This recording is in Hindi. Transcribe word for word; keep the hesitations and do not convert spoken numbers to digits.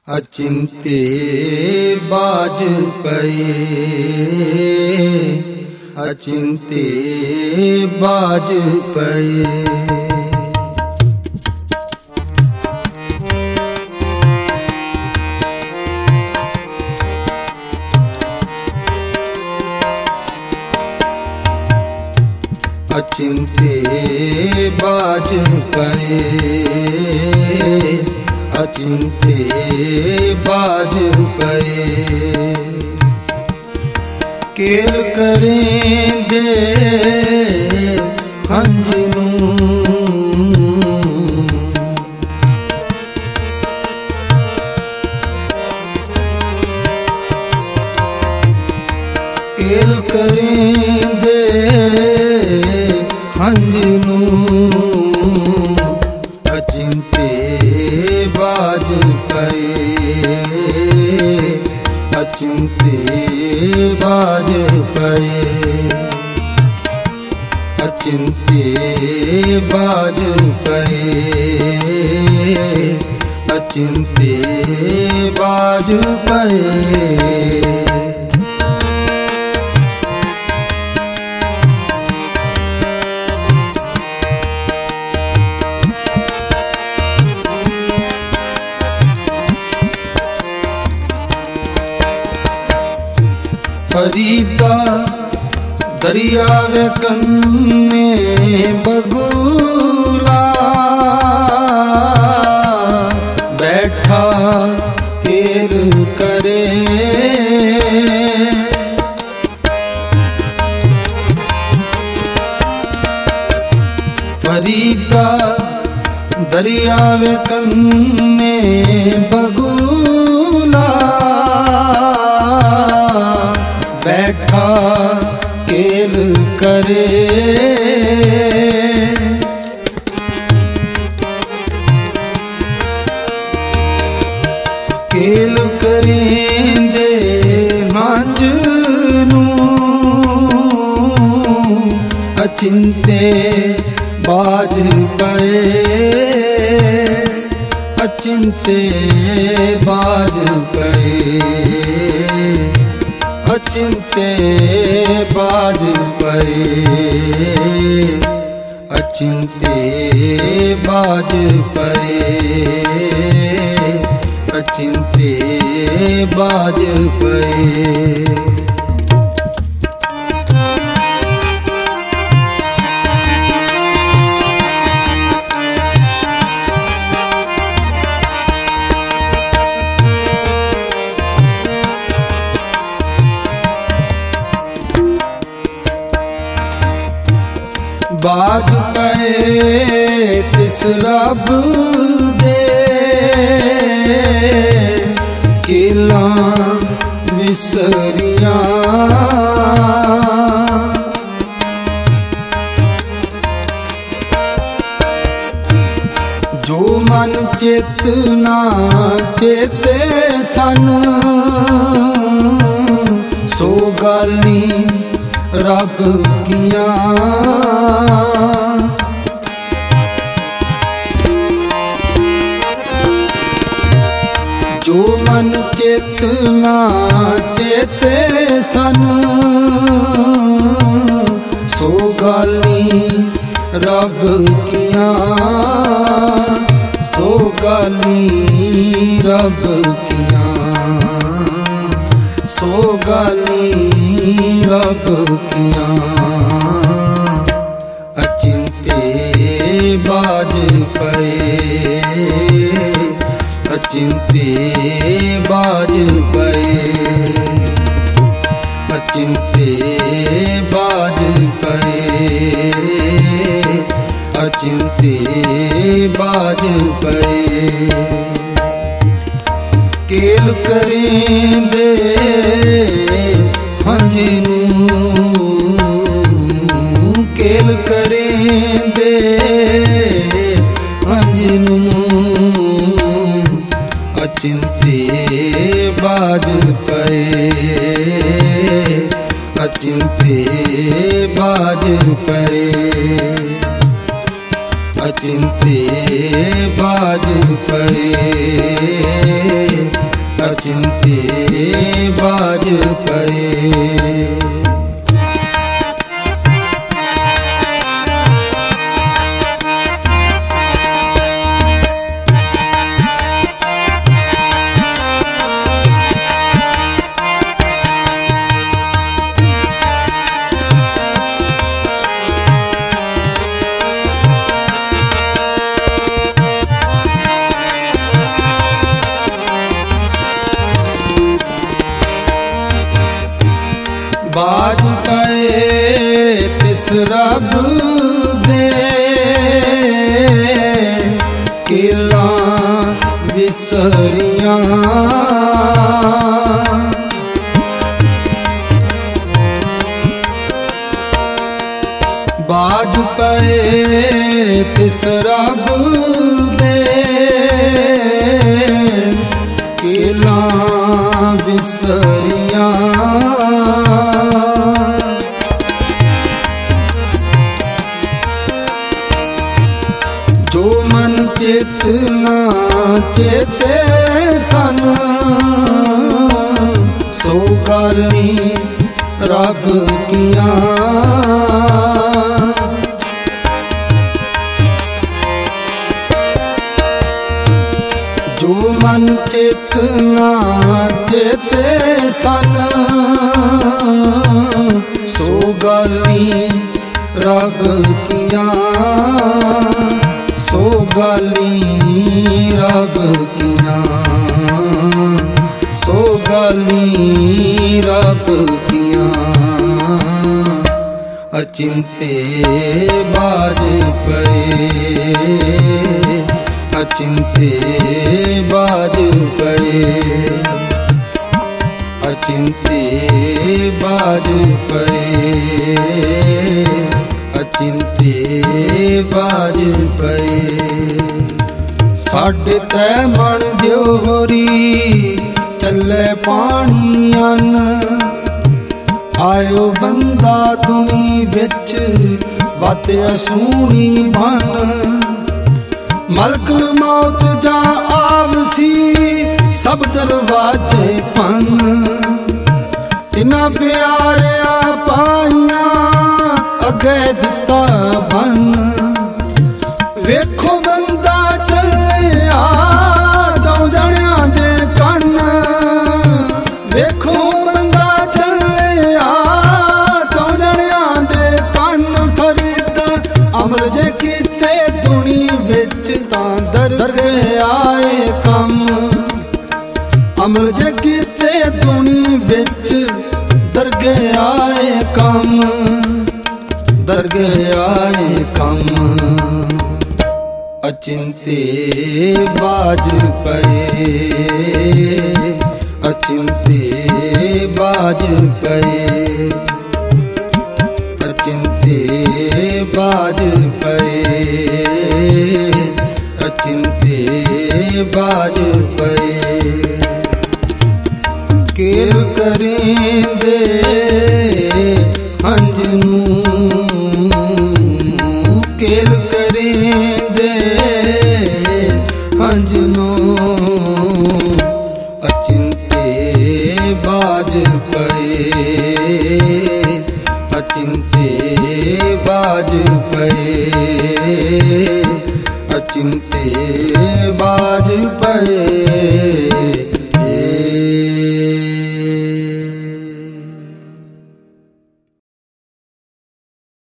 अचिंत्य बाज पए, अचिंत्य बाज पए। अचिंत्य बाज पए, अचिंत्य बाज पए। केल करें दे हंजनू, केल करें दे हंजनू। अचिंत्य बाज पए, अचिंत्य बाज पए, अचिंत्य बाज पए, अचिंत्य बाज पए। फरीदा दरियावे कन्ने बगुला, बैठा तेर करे। फरीदा दरियावे कन्ने बगुला, बैठा केल करे। केल करें दे मांजनू, अचिंत्य बाज पए, अचिंत्य बाज पए, अचिंत्य बाज पए, अचिंत्य बाज पए, अचिंत्य बाज पए। बाज पए तिस रब दे, केला विसरिया। जो मन चेतना चेते सन, सो गाली रब किया। जो मन चेतना चेते सन, सो गाली रब किया, सो गाली रब किया, सो गाली रब किया। अचिंत्य बाज पए, अचिंत्य बाज पए, अचिंत्य बाज पए, अचिंत्य बाज पए। केल करें दे हंजनू, केल करें दे हंजनू। अचिंत्य बाज पए, अचिंत्य बाज पए, अचिंत्य बाज पए। अचिंते बाज पए। बाज पए तिस रब दे केला विसरियां। बाज पए तिस रब दे केला विसरियां। जो मन चित ना चेते सन सो गाली रब किया। जो मन चित ना चेते सन सो गाली रब किया। सो गाली रब किया। सो गाली रब किया। अचिंते बाज पए। अचिंते बाज पए। अचिंते बाज पए। अचिंते बाज पए। साढ़े त्रै मन दियोरी चले पानी अन। आयो बंदा दुनी विच वत असूनी बन। मलकुल मौत जा आवसी सब दरवाजे पन। तिना प्यारिया पाइया अगे दिता बन। वेखो बंदा चलिया चौ जणियां दे कन। वेखो बंदा चलिया चौ जणियां दे कन। फरीद अमल जे कीते दुनी विच तां दरगे आए कम। अमल जे कीते दुनी विच दरगे आए कम। दरगे आए कम। अचिंते बाज पए। अचिंते बाज पए। अचिंते बाज पए। अचिंते बाज पए। केल करेंदे हंज नूं। केल करेंदे हंज नूं। अचिंते बाज पए। अचिंते बाज पए। अचिंते बाज पए।